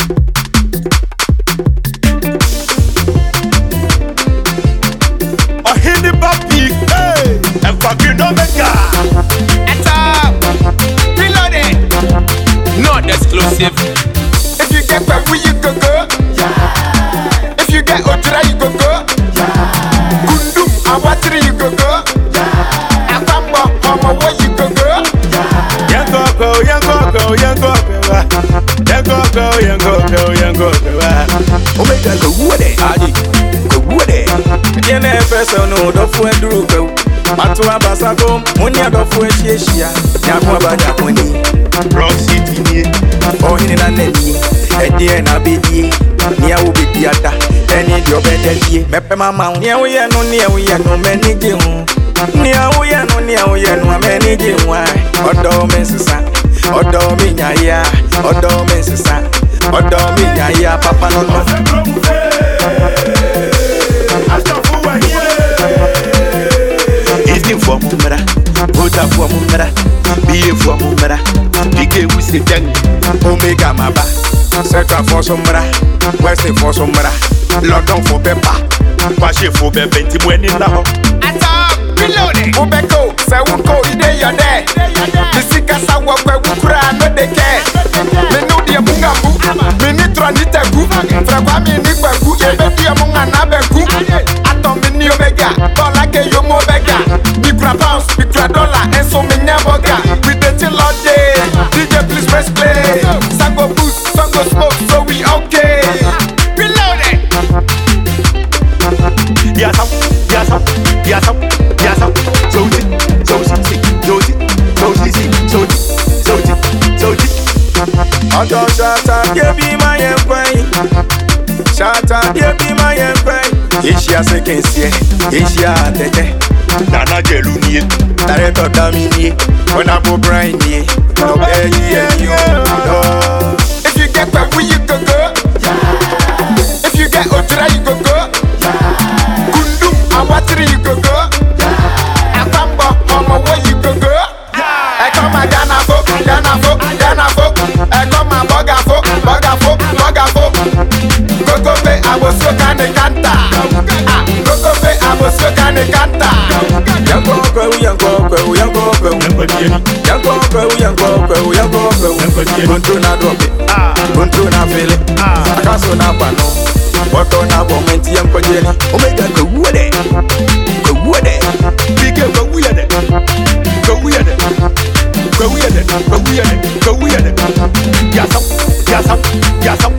Ohini papi, hey, and fucking omega. Reloaded. Not exclusive. If you get where you go go. Yeah. If you get Ojira you go go. Yeah. Kundum Awatri you go go. Yeah. Akamba Omo you go go. Yeah. Young go, young go, young go, young go, young go. Omega go woode. Adi go woode. Yene person no do fu enduru go. Matu abasako munya do fu ehia. Yakwa ba yakoni. Rock City ni. Ohini na neni. Edie na bedie. Nia wo bediata. Eni di obedie. Mepe mama. Nia wo ye no menije hu. Nia wo ye no menije hu. Odo mesisa. Odo mi nyaya. Odo mesisa. Odo mi nyaya papa no no. Isn't for mumra, Bota for mumra, be for mumra, Big we say dang, Omega maba. Central for sombra. West for sombra. London for pepper. Pache for bebenti when in now. Reloaded. Ubeko, Sawuko, ide your day. The Sika Sawa, Wukura, no they care. Me know the Mungabu, Minitra Nitagu, Frabami Nibagu, Ebeki among Anabeku, Atom in Omega, Bolake Yomobega, Bikra Pounds, Bikra Dollar, and so many Boga. With the till all day, DJ please press play. Sango boost, Sango smoke, so we okay. Reloaded. Yes, up, yes, up, yes, up, yes, up. Odo shata, you be my employee. Shata, you be my employee. Asia second year, Asia tete. Nana Jeluni, Tareto Damini, when I go brain ye. No if you get where you go go. If you get Ojira you go go. Kundum Awatri you go go. Akamba Omo where you go go. I come a Ghana folk. I come a Boga folk. Gogo pe aboso kane kanta. Gogo pe aboso kane kanta. Yango Buntu na drop it. Buntu na feel it. Akaso na pano. Wato na bomenti yanko jeni. Omega go woode. Big go weird. Go weird. Yes, up, yes, up, yes, up.